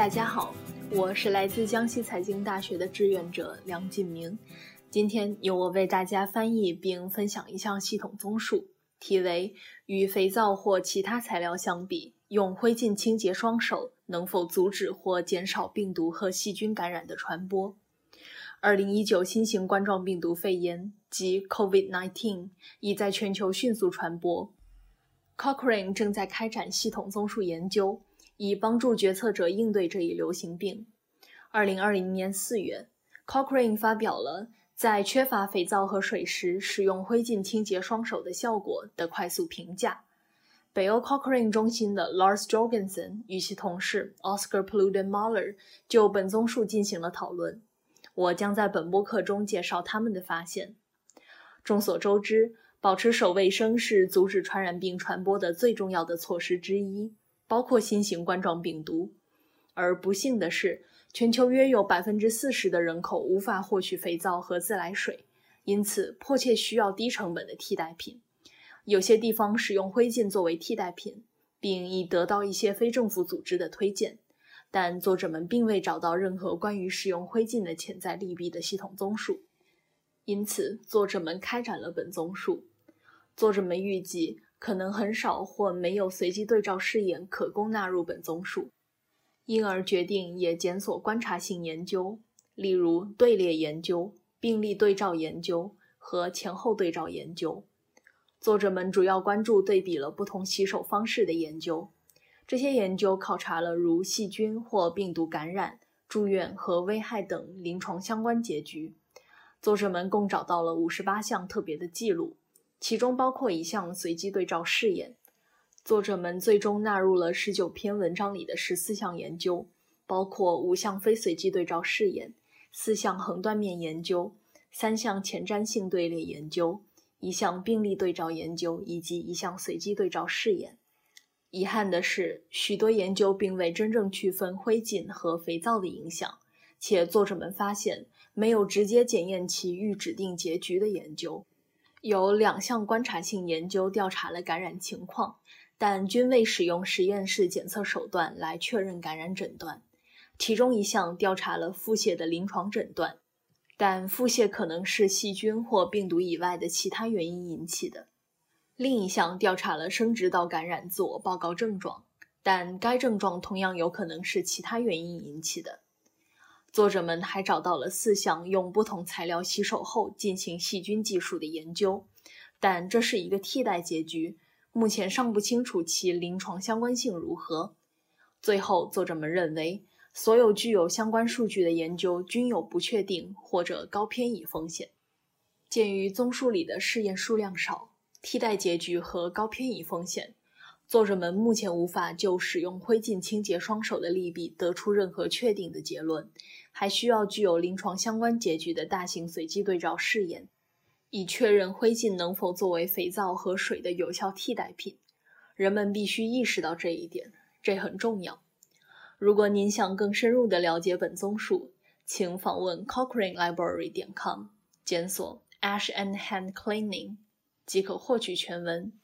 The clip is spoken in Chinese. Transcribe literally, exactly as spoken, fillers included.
大家好，我是来自江西财经大学的志愿者梁锦明。今天由我为大家翻译并分享一项系统综述，题为与肥皂或其他材料相比，用灰烬清洁双手能否阻止或减少病毒和细菌感染的传播。二零一九新型冠状病毒肺炎即 COVID 十九 已在全球迅速传播。Cochrane 正在开展系统综述研究，以帮助决策者应对这一流行病。二零二零年四月 Cochrane 发表了在缺乏肥皂和水时使用灰烬清洁双手的效果的快速评价。北欧 Cochrane 中心的 Lars Jorgensen 与其同事 Oscar Pluden-Mahler 就本综述进行了讨论。我将在本播客中介绍他们的发现。众所周知，保持手卫生是阻止传染病传播的最重要的措施之一，包括新型冠状病毒。而不幸的是，全球约有 百分之四十 的人口无法获取肥皂和自来水，因此迫切需要低成本的替代品。有些地方使用灰烬作为替代品，并已得到一些非政府组织的推荐，但作者们并未找到任何关于使用灰烬的潜在利弊的系统综述。因此，作者们开展了本综述。作者们预计可能很少或没有随机对照试验可供纳入本综述，因而决定也检索观察性研究，例如队列研究、病例对照研究和前后对照研究。作者们主要关注对比了不同洗手方式的研究。这些研究考察了如细菌或病毒感染、住院和危害等临床相关结局。作者们共找到了五十八项特别的记录，其中包括一项随机对照试验。作者们最终纳入了十九篇文章里的十四项研究，包括五项非随机对照试验、四项横断面研究、三项前瞻性队列研究、一项病例对照研究以及一项随机对照试验。遗憾的是，许多研究并未真正区分灰烬和肥皂的影响，且作者们发现没有直接检验其预指定结局的研究。有两项观察性研究调查了感染情况，但均未使用实验室检测手段来确认感染诊断。其中一项调查了腹泻的临床诊断，但腹泻可能是细菌或病毒以外的其他原因引起的。另一项调查了生殖道感染自我报告症状，但该症状同样有可能是其他原因引起的。作者们还找到了四项用不同材料洗手后进行细菌技术的研究，但这是一个替代结局，目前尚不清楚其临床相关性如何。最后，作者们认为，所有具有相关数据的研究均有不确定或者高偏移风险。鉴于综述里的试验数量少、替代结局和高偏移风险，作者们目前无法就使用灰烬清洁双手的利弊得出任何确定的结论，还需要具有临床相关结局的大型随机对照试验，以确认灰烬能否作为肥皂和水的有效替代品。人们必须意识到这一点，这很重要。如果您想更深入地了解本综述，请访问 cochrane library 点 com 检索 Ash and Hand Cleaning 即可获取全文。